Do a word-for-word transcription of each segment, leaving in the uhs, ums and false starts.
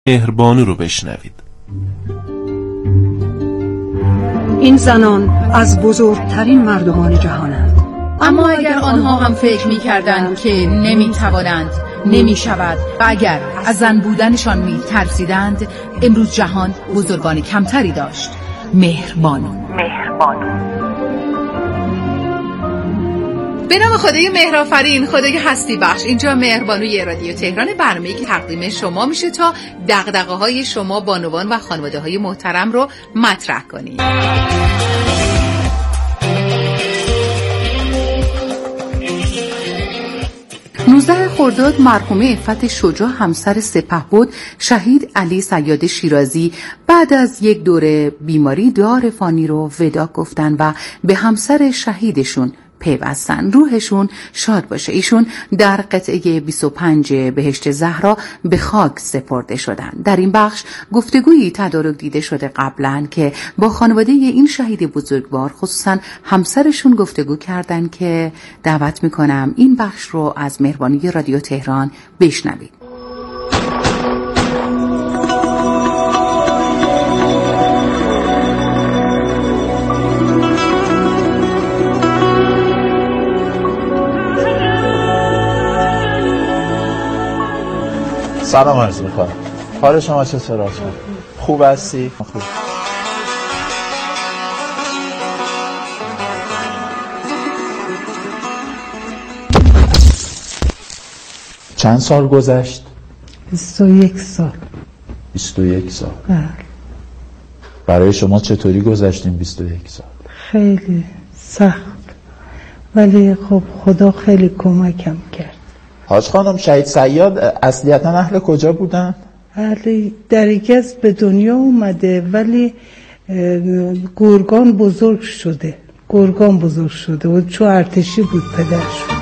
مهربانو رو بشنوید. این زنان از بزرگترین مردمان جهانند، اما اگر آنها هم فکر می کردند که نمی توانند، نمی شود و اگر از زن بودنشان می ترسیدند، امروز جهان بزرگان کمتری داشت. مهربانو. مهربانو. به نام خدای مهرآفرین، خدای هستی بخش. اینجا مهربانوی رادیو تهران، برنامه‌ای که تقدیم شما میشه تا دغدغه‌های شما بانوان و خانواده‌های محترم رو مطرح کنید. نوزده خرداد مرحومه عفت شجاع همسر سپهبد شهید علی صیاد شیرازی بعد از یک دوره بیماری دار فانی رو ودا گفتن و به همسر شهیدشون پیوستن. روحشون شاد باشه. ایشون در قطعه بیست و پنج بهشت زهرا به خاک سپرده شدن. در این بخش گفتگویی تدارک دیده شده قبلا که با خانواده این شهید بزرگوار خصوصا همسرشون گفتگو کردن که دعوت میکنم این بخش رو از مهربانی رادیو تهران بشنوید. سلام عرض میکنم. حال شما چطور آقا؟ خوب هستی؟ خوب. چند سال گذشت؟ بیست و یک سال. بیست و یک سال. بله. برای شما چطوری گذشتیم بیست و یک سال؟ خیلی سخت، ولی خب خدا خیلی کمکم کرد. حاج خانم، شهید صیاد اصلیتا اهل کجا بودن؟ اهل درگز به دنیا اومده، ولی گرگان بزرگ شده گرگان بزرگ شده و چون ارتشی بود پدرشون.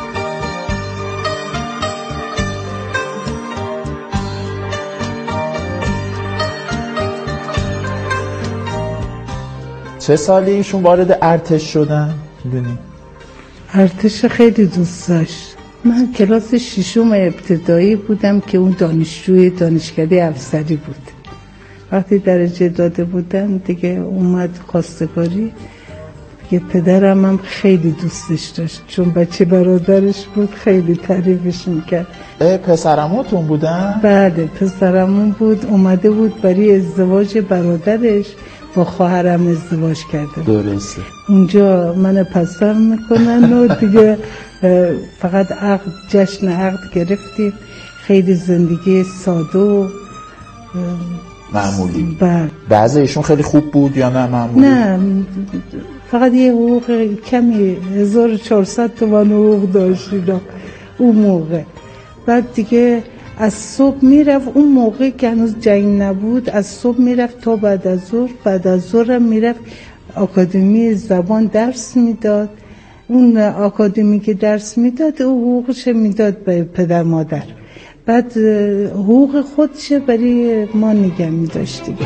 چه سالی ایشون وارد ارتش شدن؟ میدونی؟ ارتش خیلی دوست داشت. من کلاس ششم ابتدایی بودم که اون دانشجوی دانشکده افسری بود. وقتی درجه داده بودم دیگه اومد خواستگاری. دیگه پدرم هم خیلی دوستش داشت، چون بچه برادرش بود، خیلی تعریفش میکرد. پسرموتون بودن؟ بله، پسرمون بود. اومده بود برای ازدواج برادرش با خواهرم ازدواج کرده. درسته. اونجا من پسر میکنن و دیگه فقط عقد، جشن عقد گرفتیم. خیلی زندگی ساده و معمولی. بله. بعضی ایشون خیلی خوب بود یا نه معمولی؟ نه، فقط یه حقوق کمی هزار و چهارصد تومان حقوق داشتیم اون موقع. بعد دیگه از صبح میرفت، اون موقع که هنوز جنگ نبود، از صبح میرفت تا بعد از ظهر. بعد از ظهر هم میرفت آکادمی زبان درس میداد. اون آکادمی که درس میداد او حقوقش میداد به پدر مادر، بعد حقوق خودش برای ما نگه میداشت دیگه.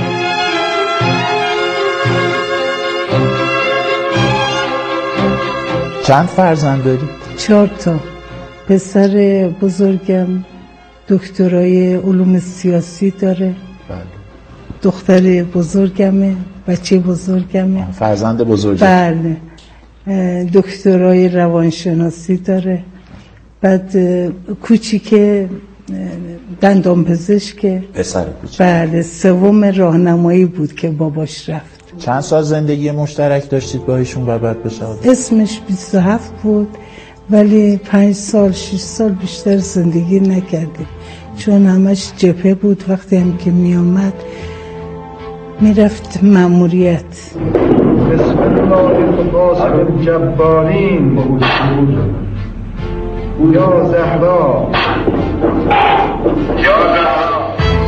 چند فرزند داری؟ چهار تا. پسر بزرگم دکترای علوم سیاسی داره. بله. دختر بزرگمه، بچه بزرگمه. فرزند بزرگم. بله. دکترای روانشناسی داره. بعد کوچیکه دندان پزشکه. پسر کوچیک. بله. سوم راهنمایی بود که باباش رفت. چند سال زندگی مشترک داشتید با ایشون و بعد بشه؟ اسمش بیست و هفت بود، ولی پنج سال شش سال بیشتر زندگی نکردیم، چون همش جبهه بود. وقتی هم که می آمد می رفت مأموریت. بسم الله الرحمن الجبارین یا زهرا یا زهرا.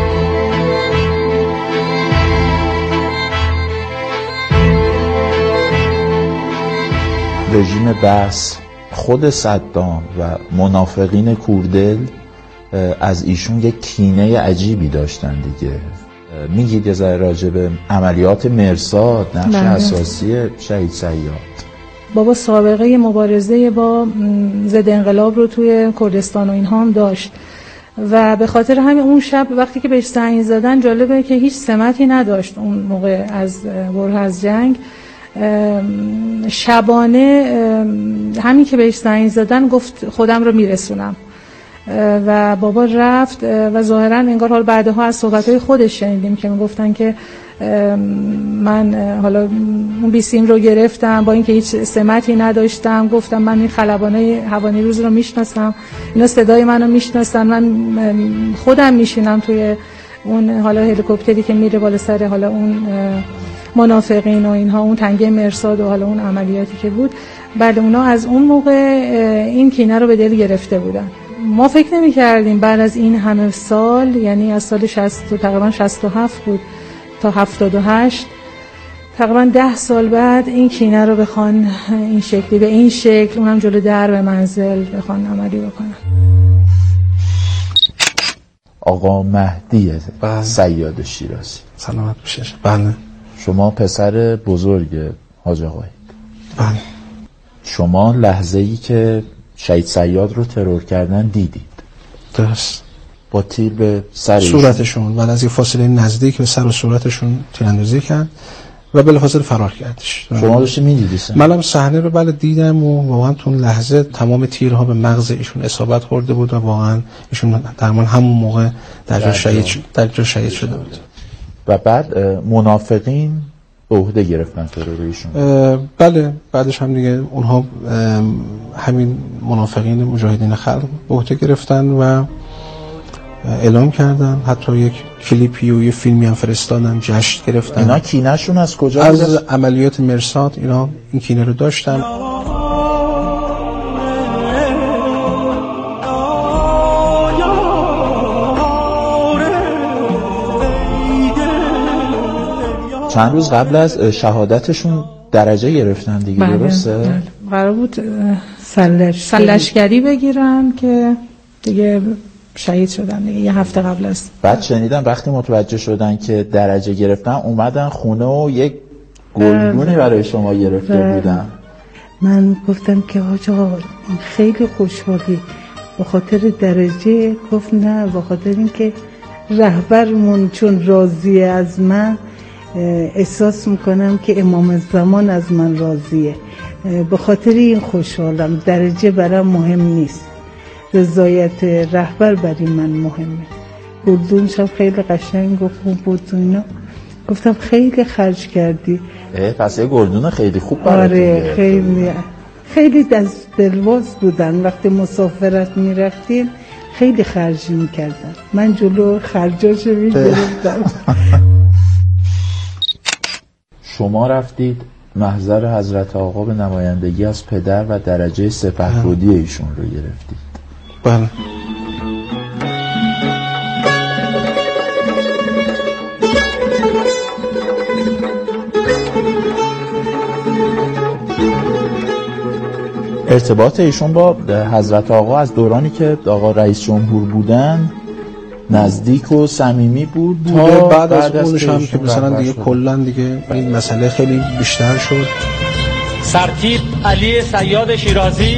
رژیم بس، خود صدام و منافقین کوردل از ایشون یک کینه عجیبی داشتن دیگه. میگید یه ذره راجع به عملیات مرصاد، نقش اساسی شهید صیاد. بابا سابقه مبارزه با ضد انقلاب رو توی کردستان و اینها هم داشت و به خاطر همین اون شب وقتی که بهش زنگ زدن، جالبه که هیچ سمتی نداشت اون موقع از بره از جنگ. شبانه همین که بهش زنگ زدن گفت خودم رو میرسونم و بابا رفت و ظاهرا انگار حال بعدها از صحبت‌های خودش شنیدیم که میگفتن که من حالا اون بیسیم رو گرفتم با اینکه هیچ سمتی نداشتم، گفتم من این خلبانای هوایی روز رو میشناسم، اینا صدای منو میشناسن، من خودم میشینم توی اون حالا هلیکوپتری که میره بالا سر حالا اون منافقین و اینها، اون تنگه مرصاد و حالا اون عملیاتی که بود. بعد اونا از اون موقع این کینه رو به دل گرفته بودن. ما فکر نمی کردیم بعد از این همه سال، یعنی از سال شصت تقریبا شصت و هفت بود تا هفتاد و هشت، تقریبا ده سال بعد این کینه رو بخوان این شکلی به این شکل، اونم جلو در منزل بخوان عملی بکنن. آقا مهدی صیاد شیرازی، سلامت باشید. بله. شما پسر بزرگ حاج آقایید. بله. شما لحظه ای که شهید صیاد رو ترور کردن دیدید؟ درست. با تیر به سر صورتشون، بعد از یه فاصله نزدیک به سر و صورتشون تیراندازی کرد و بلافاصله فرار کردش. شما داشتی می‌دیدید؟ منم صحنه رو بله دیدم و واقعا تو اون لحظه تمام تیرها به مغز ایشون اصابت خورده بود و واقعا ایشون در همون موقع در جا شهید شد در جا شهید شده بود. و بعد منافقین به عهده گرفتن ترور ایشون؟ بله، بعدش هم دیگه اونها همین منافقین مجاهدین خلق به عهده گرفتن و اعلام کردن، حتی یک کلیپی و یه فیلمی هم فرستادن، جشن گرفتن. اینا کینه‌شون از کجا از بود؟ عملیات مرصاد اینا این کینه رو داشتن. چند روز قبل از شهادتشون درجه گرفتن دیگه، درسته؟ بله. قرار بود سلش سلشگری بگیرن که دیگه شهید شدن دیگه یه هفته قبل است. بعد شنیدم وقتی متوجه شدن که درجه گرفتن اومدن خونه و یک گلدونی برای شما گرفته بودن. من گفتم که حاج آقا خیلی خوشحالی به خاطر درجه. گفت نه، به خاطر اینکه رهبرمون چون راضیه از من، احساس میکنم که امام زمان از من راضیه، به خاطر این خوشحالم. درجه برام مهم نیست، رضایت رهبر برای من مهمه. گلدونش هم خیلی قشنگ و خوب بود و اینا. گفتم خیلی خرج کردی. پس یه گلدون خیلی خوب برات. آره خیلی خیلی دست دلواز بودن. وقتی مسافرت میرفتیم خیلی خرج میکردن، من جلو خرجاشو میگرفتم. شما رفتید محضر حضرت آقا به نمایندگی از پدر و درجه سپهبدی ایشون رو گرفتید. بله. ارتباط ایشون با حضرت آقا از دورانی که آقا رئیس جمهور بودن نزدیک و صمیمی بود تا بعد از اونش هم که مثلا دیگه کلا دیگه این مسئله خیلی بیشتر شد. سرتیپ علی صیاد شیرازی،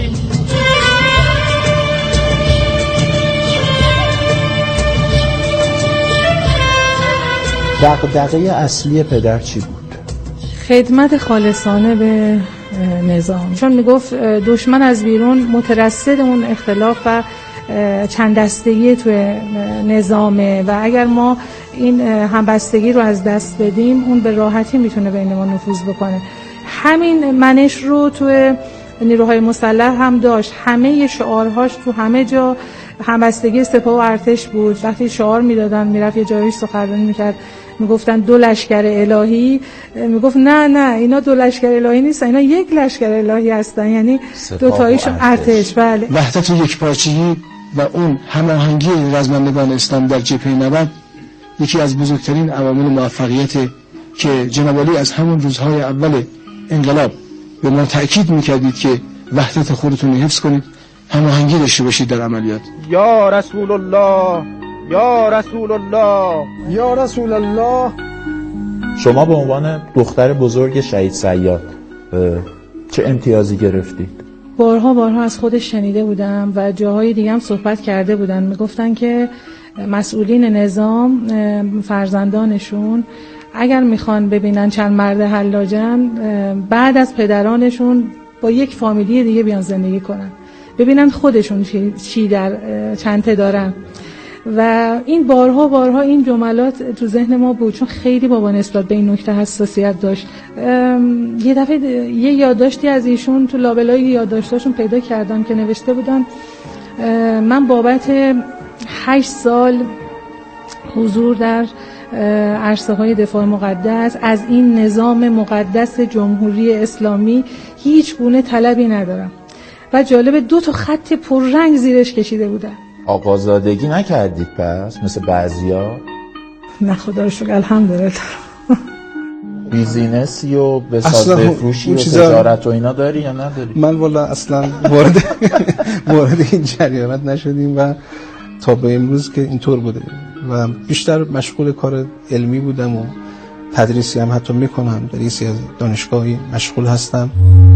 دغدغه اصلی پدر چی بود؟ خدمت خالصانه به نظام، چون میگفت دشمن از بیرون مترصد اون اختلاف و چند دستگی توی نظامه و اگر ما این همبستگی رو از دست بدیم اون به راحتی میتونه بین ما نفوذ بکنه. همین منش رو توی نیروهای مسلح هم داشت، همه شعارهاش تو همه جا همبستگی سپاه و ارتش بود. وقتی شعار میدادن میرفت یه جایش سخنرانی میکرد میگفتن دو لشکر الهی، میگفت نه نه اینا دو لشکر الهی نیستن، اینا یک لشکر الهی هستن، یعنی دو تاییشون ارتش. بله. وحدت و یکپارچگی و اون هماهنگی رزمندگان اسلام در جبهه نبرد یکی از بزرگترین عوامل موفقیت که جناب علی از همون روزهای اول انقلاب به ما تأکید میکردید که وحدت خودتون رو حفظ کنید، هماهنگی داشته باشید در عملیات. یا رسول الله، یا رسول الله، یا رسول الله. شما به عنوان دختر بزرگ شهید صیاد چه امتیازی گرفتید؟ بارها بارها از خودش شنیده بودم و جاهای دیگه هم صحبت کرده بودن، میگفتن که مسئولین نظام فرزندانشون اگر میخوان ببینن چند مرد حلاجن، بعد از پدرانشون با یک فامیلی دیگه بیان زندگی کنن، ببینن خودشون چی در چنته دارن. و این بارها بارها این جملات تو ذهن ما بود، چون خیلی بابا نسبت به این نکته حساسیت داشت. یه دفعه یه یادداشتی از ایشون تو لابلای یادداشتاشون پیدا کردم که نوشته بودن من بابت هشت سال حضور در عرصه های دفاع مقدس از این نظام مقدس جمهوری اسلامی هیچ گونه طلبی ندارم. و جالب دو تا خط پررنگ زیرش کشیده بودن. آقازادگی نکردید پس مثل بعضیا؟ نه خدا رو شکر الحمدلله. بیزینسی و بساز بفروشی و تجارت و اینا داری یا نداری؟ من والا اصلا وارد وارد این جریانات نشدیم و تا به امروز که اینطور بوده و بیشتر مشغول کار علمی بودم و تدریسی هم حتی میکنم، در یکی از دانشگاهی مشغول هستم.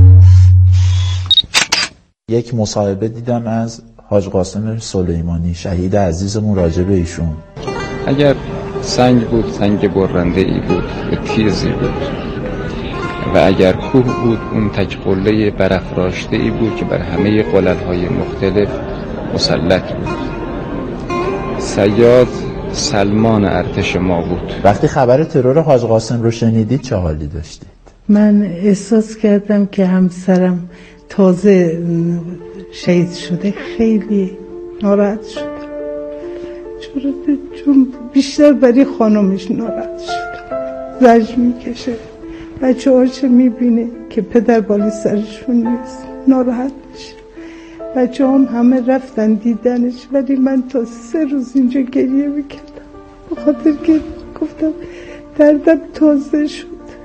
یک مصاحبه دیدم از حاج قاسم سلیمانی، شهید عزیزمون، راجع به ایشون. اگر سنگ بود سنگ برنده ای بود و تیزی بود و اگر کوه بود اون تک قله برافراشته ای بود که بر همه قلل‌های مختلف مسلط بود. صیاد سلمان ارتش ما بود. وقتی خبر ترور حاج قاسم رو شنیدید چه حالی داشتید؟ من احساس کردم که همسرم تازه شهید شده، خیلی ناراحت شدم، چون بیشتر برای خانمش ناراحت شدم. زجر میکشه، بچه هاش میبینه که پدر بالی سرشون نیست، ناراحت میشه. بچه هم همه رفتن دیدنش، ولی من تا سه روز اینجا گریه میکردم به خاطر که گفتم دردم تازه شد.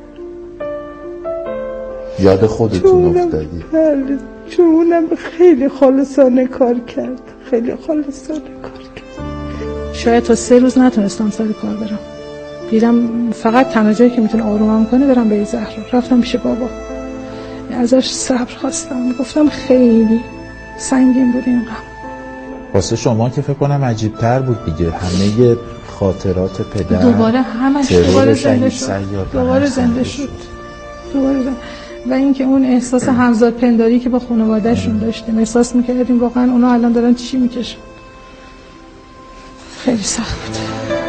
یاد خودتون افتادی؟ بله، چون اونم خیلی خالصانه کار کرد، خیلی خالصانه کار کرد. شاید تا سه روز نتونستم سر کار برم، دیدم فقط تنها جایی که میتونه آرومم کنه برم به زهرا. رفتم پیش بابا، ازش صبر خواستم، گفتم خیلی سنگین بود این غم. واسه شما که فکر کنم عجیب تر بود دیگه، همه خاطرات پدر دوباره همش دوباره زنده شد، دوباره زنده شد دوباره زنده. و اینکه اون احساس همزاد پنداری که با خانواده‌شون داشتیم، احساس می‌کردیم واقعا اونا الان دارن چی میکشن. خیلی سخت بود.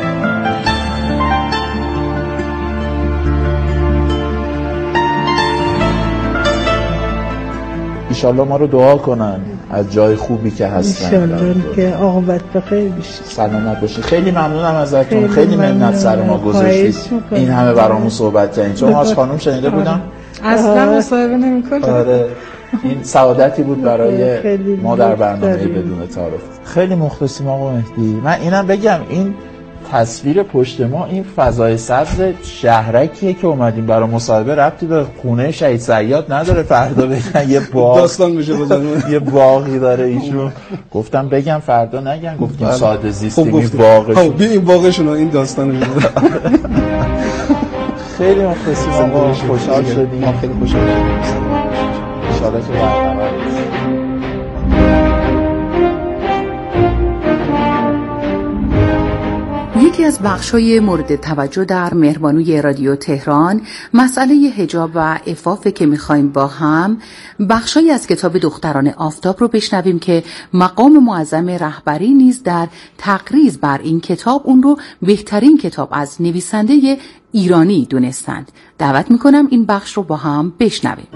ایشالله ما رو دعا کنن از جای خوبی که هستن، ایشالله که عاقبت بخیر بشه، سلامت باشید. خیلی ممنونم ازتون، خیلی, خیلی منت سر ما گذاشتید، این همه برامون صحبت کردین. چون حاج خانم شنیده بودم اصلا مصاحبه نمی‌کنه. آره، این سعادتی بود برای ما در برنامه بدون تعارف. خیلی مخلصیم آقا مهدی. من اینم بگم، این تصویر پشت ما این فضای سبز شهرکیه که اومدیم برای مصاحبه، ربطی به خونه شهید صیاد نداره. فردا بگن یه باغ داستان میشه بزنون یه باغی داره ایشون. گفتم بگم فردا نگن، گفتیم ساده زیستیم این باغشون. خب بیا این باغشون این داستانو میگه. خیلی مخلصیم آقا، خوشحال شدیم. ما خیلی خوشحال شدیم. ان شاءالله که برنامه یکی از بخش‌های مورد توجه در مهربانوی رادیو تهران مسئله حجاب و عفاف که می‌خوایم با هم بخشی از کتاب دختران آفتاب رو بشنویم که مقام معظم رهبری نیز در تقریض بر این کتاب اون رو بهترین کتاب از نویسنده ایرانی دونستند. دعوت می‌کنم این بخش رو با هم بشنویم.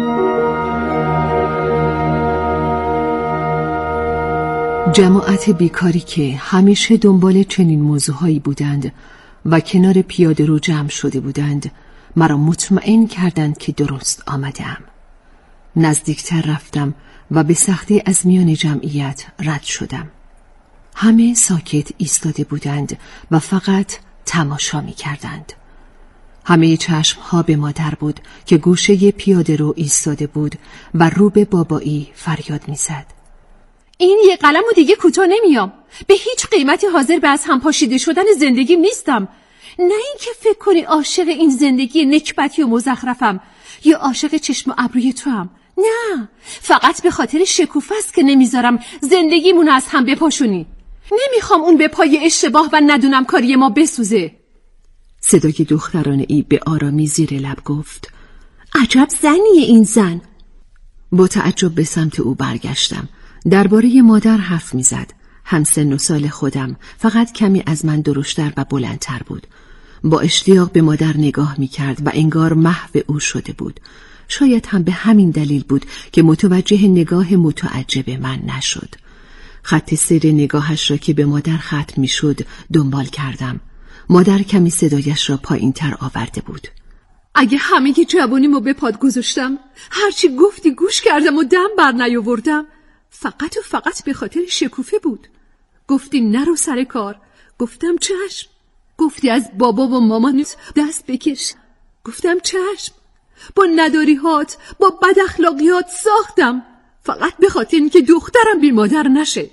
جماعت بیکاری که همیشه دنبال چنین موضوعهایی بودند و کنار پیاده رو جمع شده بودند مرا مطمئن کردند که درست آمدم. نزدیکتر رفتم و به سختی از میان جمعیت رد شدم. همه ساکت ایستاده بودند و فقط تماشا می کردند. همه چشم ها به مادر بود که گوشه پیاده رو ایستاده بود و رو به بابایی فریاد می زد. این یه قلم و دیگه کوتاه نمیام. به هیچ قیمتی حاضر به از هم پاشیده شدن زندگیم نیستم. نه اینکه فکر کنی عاشق این زندگی نکبتی و مزخرفم یا عاشق چشم و ابروی تو هم. نه، فقط به خاطر شکوفه است که نمیذارم زندگیمون از هم بپاشونی. نمیخوام اون به پای اشتباه و ندونم کاری ما بسوزه. صدای دخترانه ای به آرامی زیر لب گفت: عجب زنیه این زن. با تعجب به سمت او برگشتم. درباره مادر حرف میزد. هم سن و سال خودم، فقط کمی از من درشتر و بلندتر بود. با اشتیاق به مادر نگاه میکرد و انگار محو او شده بود. شاید هم به همین دلیل بود که متوجه نگاه متعجب من نشد. خط سیر نگاهش را که به مادر ختم میشد دنبال کردم. مادر کمی صدایش را پایین تر آورده بود. اگه همه جوانیمو به پاد گذاشتم، هرچی گفتی گوش کردم و دم بر نیاوردم، فقط و فقط به خاطر شکوفه بود. گفتی نرو سر کار، گفتم چشم. گفتی از بابا و مامانت دست بکش، گفتم چشم. با نداریهات، با بد اخلاقیات ساختم، فقط به خاطر اینکه دخترم بی مادر نشه.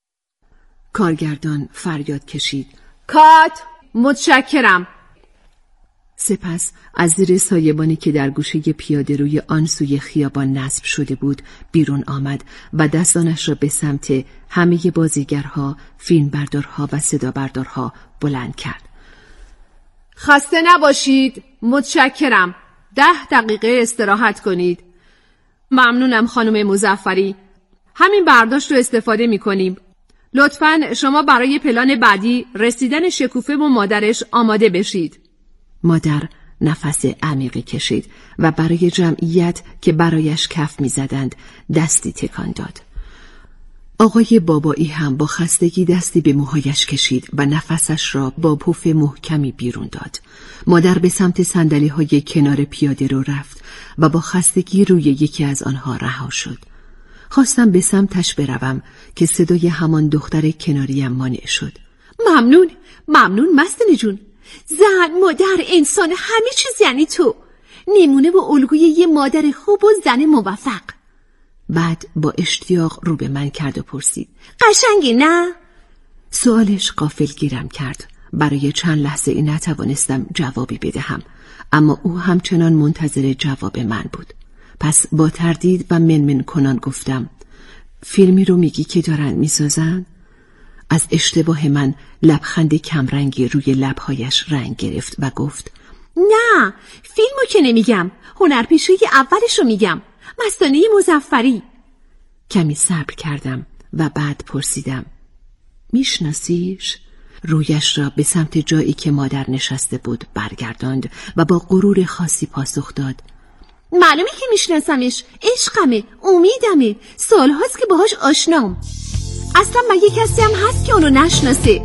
کارگردان فریاد کشید: کات! متشکرم. سپس از زیر سایبانی که در گوشه پیاده روی آن سوی خیابان نصب شده بود بیرون آمد و دستانش را به سمت همه بازیگرها، فیلمبردارها و صدابردارها بلند کرد. خسته نباشید. متشکرم. ده دقیقه استراحت کنید. ممنونم خانم مظفری. همین برداشت رو استفاده می کنیم. لطفاً شما برای پلان بعدی رسیدن شکوفه و مادرش آماده بشید. مادر نفس عمیقی کشید و برای جمعیت که برایش کف می زدند دستی تکان داد. آقای بابایی هم با خستگی دستی به موهایش کشید و نفسش را با پف محکمی بیرون داد. مادر به سمت صندلی‌های کنار پیاده رو رفت و با خستگی روی یکی از آنها رها شد. خواستم به سمتش بروم که صدای همان دختر کناریم مانع شد. ممنون، ممنون مستنی جون. زن، مادر، انسان، همه چیز یعنی تو. نمونه و الگوی یه مادر خوب و زن موفق. بعد با اشتیاق رو به من کرد و پرسید: قشنگی نه؟ سوالش غافلگیرم کرد. برای چند لحظه ای نتوانستم جوابی بدهم، اما او همچنان منتظر جواب من بود. پس با تردید و منمن کنان گفتم: فیلمی رو میگی که دارن میسازن؟ از اشتباه من لبخند کمرنگی روی لبهایش رنگ گرفت و گفت: نه، فیلمو که نمیگم، هنرپیشه اولش رو میگم، مستانه مظفری. کمی صبر کردم و بعد پرسیدم: میشناسیش؟ رویش را به سمت جایی که مادر نشسته بود برگرداند و با غرور خاصی پاسخ داد: معلومه که میشناسمش، عشقمه، امیدمه، سالهاست که باهاش آشنام. اصلا مگه کسی هم هست که اونو نشناسه؟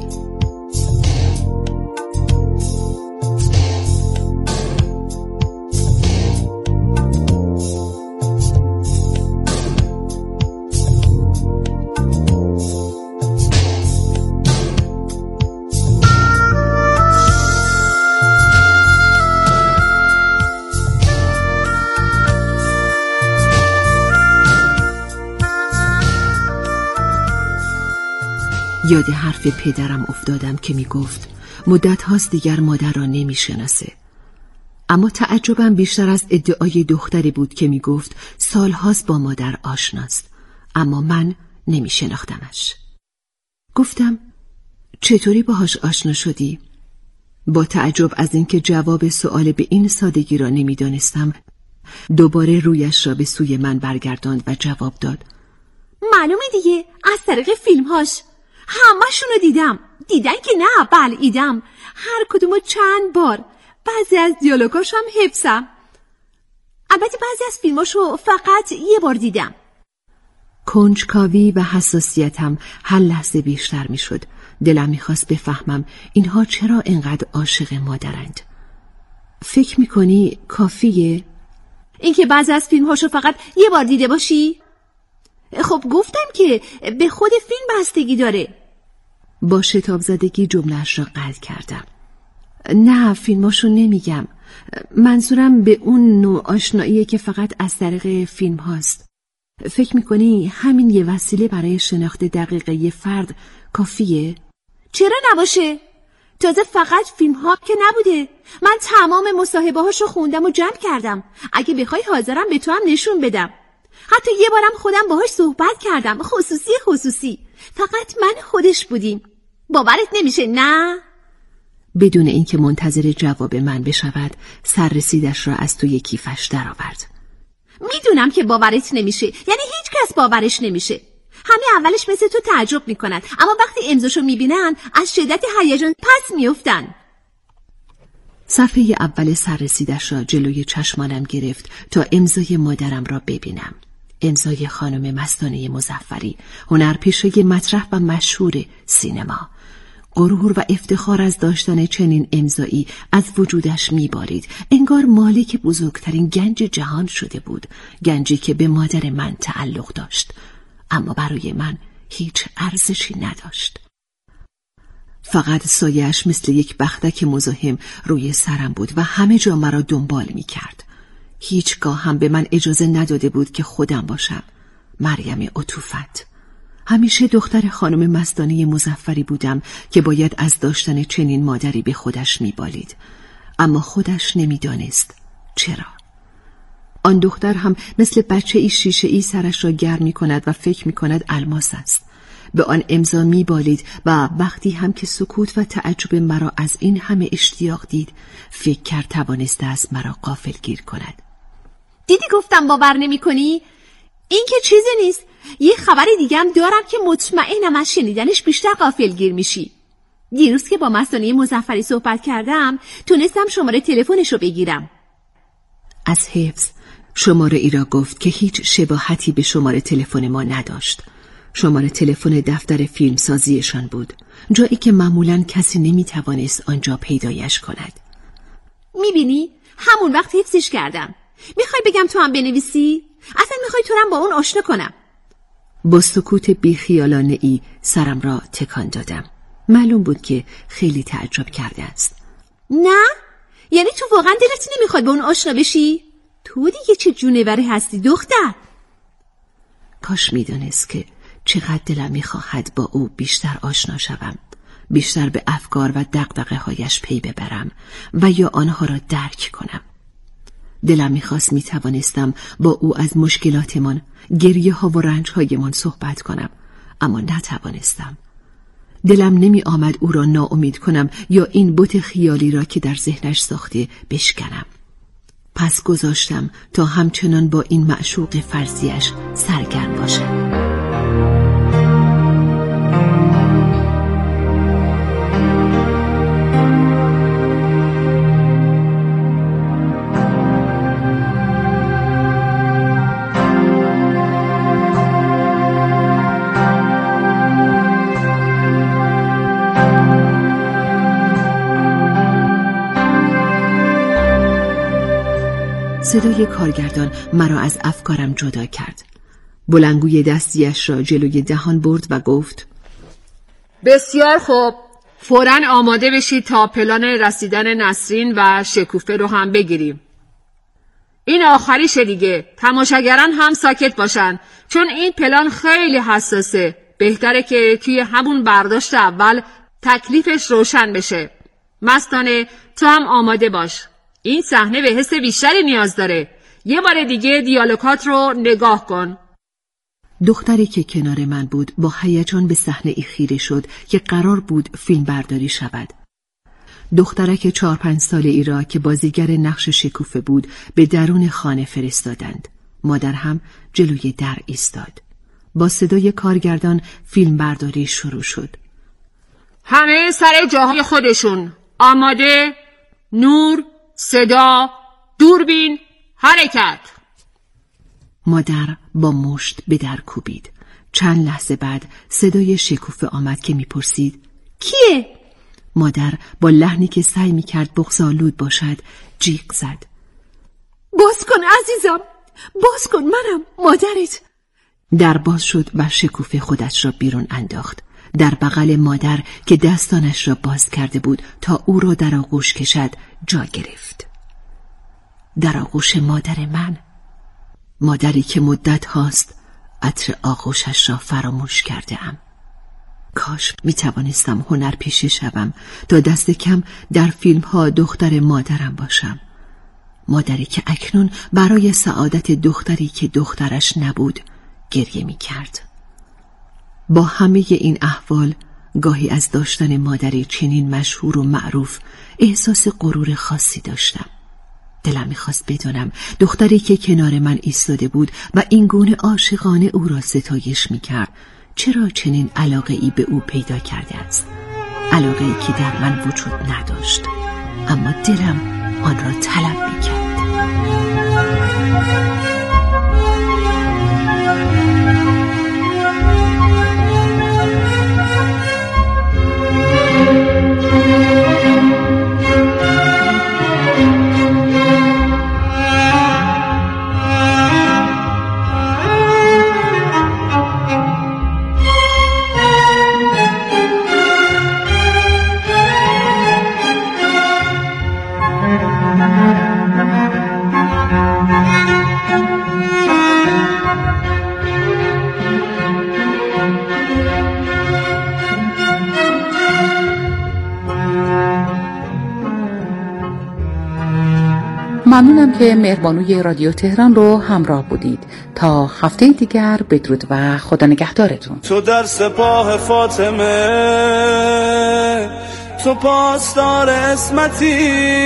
یاد حرف پدرم افتادم که می گفت مدت هاست دیگر مادر را نمی شناسه. اما تعجبم بیشتر از ادعای دختری بود که می گفت سال هاست با مادر آشناست، اما من نمی شناختمش. گفتم: چطوری باهاش آشنا شدی؟ با تعجب از اینکه جواب سوال به این سادگی را نمی دانستم دوباره رویش را به سوی من برگرداند و جواب داد: معلومه دیگه، از طریق فیلم هاش. همه شونو دیدم. دیدن که نه، بلعیدم. هر کدومو چند بار. بعضی از دیالوگاش هم حفظم. البته بعضی از فیلماشو فقط یه بار دیدم. کنجکاوی و حساسیتم هر لحظه بیشتر می شد. دلم می خواست بفهمم اینها چرا اینقدر عاشق مادرند. فکر می کنی کافیه؟ اینکه بعضی از فیلمهاشو فقط یه بار دیده باشی؟ خب گفتم که به خود فیلم بستگی داره. با شتاب زدگی جمله‌اش را قطع کردم. نه، فیلماشو نمیگم. منظورم به اون نوع آشناییه که فقط از طریق فیلم هاست. فکر میکنی همین یه وسیله برای شناخت دقیق یه فرد کافیه؟ چرا نباشه؟ تازه فقط فیلم ها که نبوده. من تمام مصاحبه هاشو خوندم و جمع کردم. اگه بخوای حاضرم به تو هم نشون بدم. حتی یه بارم خودم باهاش صحبت کردم، خصوصی خصوصی. فقط من خودش بودیم. باورت نمیشه نه؟ بدون اینکه منتظر جواب من بشود سررسیدش را از توی کیفش درآورد. میدونم که باورت نمیشه، یعنی هیچ کس باورش نمیشه. همه اولش مثل تو تعجب میکنن، اما وقتی امضاشو میبینن از شدت هیجان پس میافتن. صفحه اول سررسیدش را جلوی چشمانم گرفت تا امضای مادرم را ببینم. امضای خانم مستانه مظفری، هنرپیشه مطرح و مشهور سینما. غرور و افتخار از داشتن چنین امضایی از وجودش میبارید. انگار مالک بزرگترین گنج جهان شده بود، گنجی که به مادر من تعلق داشت، اما برای من هیچ ارزشی نداشت. فقط سایه‌اش مثل یک بختک مزاحم روی سرم بود و همه جا مرا دنبال میکرد. هیچگاه هم به من اجازه نداده بود که خودم باشم. مریم عطوفت. همیشه دختر خانم مستانه مظفری بودم که باید از داشتن چنین مادری به خودش میبالید، اما خودش نمیدانست چرا. آن دختر هم مثل بچه ای شیشه ای سرش را گرم می کند و فکر می کند الماس است. به آن امضا می بالید و وقتی هم که سکوت و تعجب مرا از این همه اشتیاق دید، فکر کرد توانسته است مرا غافلگیر کند. دیدی گفتم باور نمی کنی؟ این که چیزی نیست. یه خبر دیگه هم دارم که مطمئنم از شنیدنش بیشتر غافلگیر میشی. دیروز که با مستانه مظفری صحبت کردم تونستم شماره تلفنش رو بگیرم. از حفظ شماره ای را گفت که هیچ شباهتی به شماره تلفن ما نداشت. شماره تلفن دفتر فیلمسازیشان بود، جایی که معمولاً کسی نمیتوانست آنجا پیدایش کند. میبینی؟ همون وقت حفظش کردم. میخوای بگم تو هم بنویسی؟ اصلا میخوای تو هم با اون آشنا کنم؟ با سکوت بیخیالانه ای سرم را تکان دادم. معلوم بود که خیلی تعجب کرده است. نه؟ یعنی تو واقعا دلت نمیخواد با اون آشنا بشی؟ تو دیگه چه جونوری هستی دختر؟ کاش میدونست که چقدر دلم میخواهد با او بیشتر آشنا شوم، بیشتر به افکار و دغدغه هایش پی ببرم و یا آنها را درک کنم. دلم میخواست میتوانستم با او از مشکلاتمان، گریه ها و رنج هایمان صحبت کنم، اما نتوانستم. دلم نمی آمد او را ناامید کنم یا این بت خیالی را که در ذهنش ساخته بشکنم. پس گذاشتم تا همچنان با این معشوق فرضیش سرگرم باشم. صدای کارگردان مرا از افکارم جدا کرد. بلنگوی دستیش را جلوی دهان برد و گفت: بسیار خوب، فوراً آماده بشید تا پلان رسیدن نسرین و شکوفه رو هم بگیریم. این آخریشه دیگه، تماشاگران هم ساکت باشن چون این پلان خیلی حساسه. بهتره که توی همون برداشت اول تکلیفش روشن بشه. مستانه تو هم آماده باش، این صحنه به حس بیشتری نیاز داره. یه بار دیگه دیالوگات رو نگاه کن. دختری که کنار من بود با هیجان به صحنه ای خیره شد که قرار بود فیلم برداری شود. دخترک چهار پنج ساله ای را که بازیگر نقش شکوفه بود به درون خانه فرستادند. مادر هم جلوی در ایستاد. با صدای کارگردان فیلم برداری شروع شد. همه سر جاهای خودشون. آماده؟ نور، صدا، دوربین، حرکت. مادر با مشت به در کوبید. چند لحظه بعد صدای شکوفه آمد که میپرسید: کیه؟ مادر با لحنی که سعی میکرد بغض‌آلود باشد جیغ زد: باز کن عزیزم، باز کن، منم مادرت. در باز شد و شکوفه خودش را بیرون انداخت. در بغل مادر که دستانش را باز کرده بود تا او را در آغوش کشد جا گرفت. در آغوش مادر من، مادری که مدت هاست عطر آغوشش را فراموش کرده ام. کاش می توانستم هنرپیشه شوم تا دست کم در فیلم ها دختر مادرم باشم. مادری که اکنون برای سعادت دختری که دخترش نبود گریه می کرد. با همه این احوال گاهی از داشتن مادری چنین مشهور و معروف احساس غرور خاصی داشتم. دلم می‌خواست بدانم دختری که کنار من ایستاده بود و این گونه عاشقانه او را ستایش می‌کرد چرا چنین علاقه ای به او پیدا کرده است، علاقه ای که در من وجود نداشت اما دلم آن را طلب می‌کرد. ممنونم که مهربانوی رادیو تهران رو همراه بودید. تا هفته دیگر بدرود و خدا نگهدارتون. تو در سپاه فاطمه، تو پاسدار اسمتی،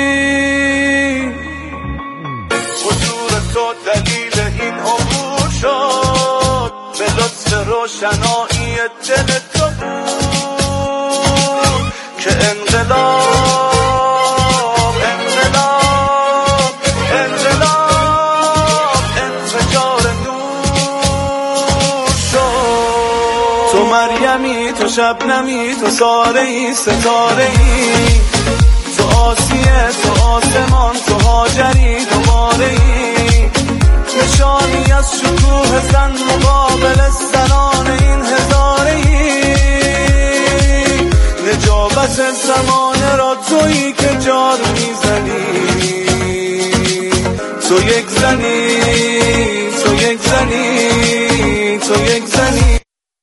حضور تو دلیل این عبور شد، به لطف روشنایی دل تو بود که انقلاب تو شبنمی، تو ساره‌ای ستاره‌ای، تو آسیه، تو آسمان، تو هاجری دوباره‌ای، نشانی از شکوه زن مقابل زنان این هزاره‌ای، نجابت زمانه را تویی که جار میزنی، تو یک زنی، تو یک زنی، تو یک زنی.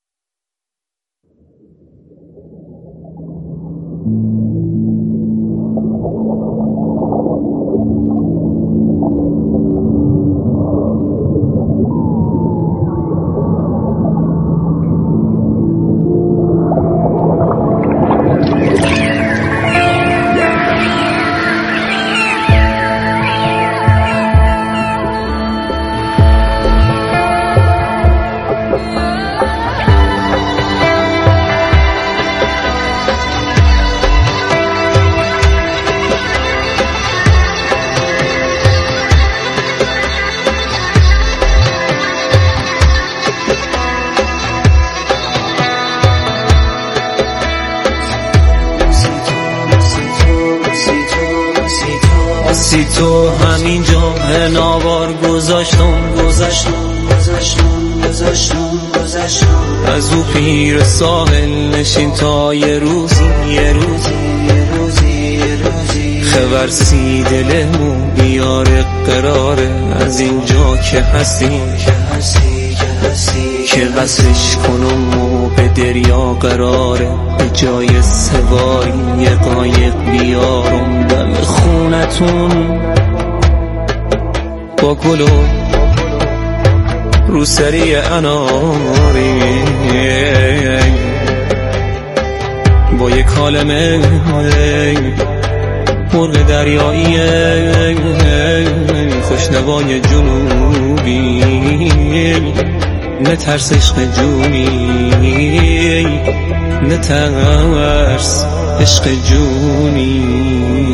سی تو همینجا ناوار گذاشتم گذاشتم گذاشتم گذاشتم گذاشتم از او پیر ساحل نشین تا یه روزی یه روزی یه روزی یه روزی خبرسی دلمو بیاره قراره از اینجا که هستی که هستی که هستی که بسش کنم و به دریا قراره به جای سواری یه قایق بیارم دم خونتون با گلو رو سری اناری با یک کالمه مرغ دریایی خوشنوای جنوبی نترس عشق جونی نترس عشق جونی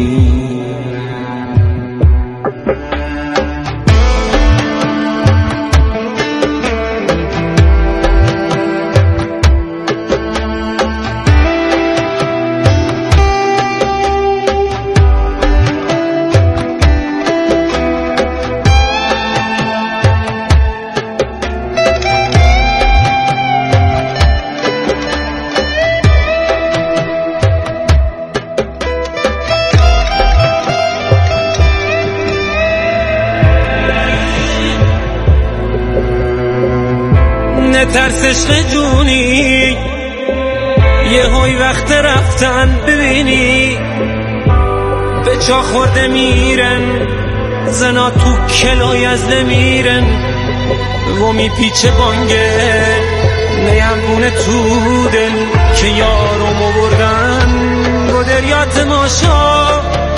ترس عشق جونی یه های وقت رفتن ببینی به چا خورده میرن زنا تو کلای از لمیرن و میپیچه بانگه نیمونه تو دل که یارو مو بردن با دریات ماشا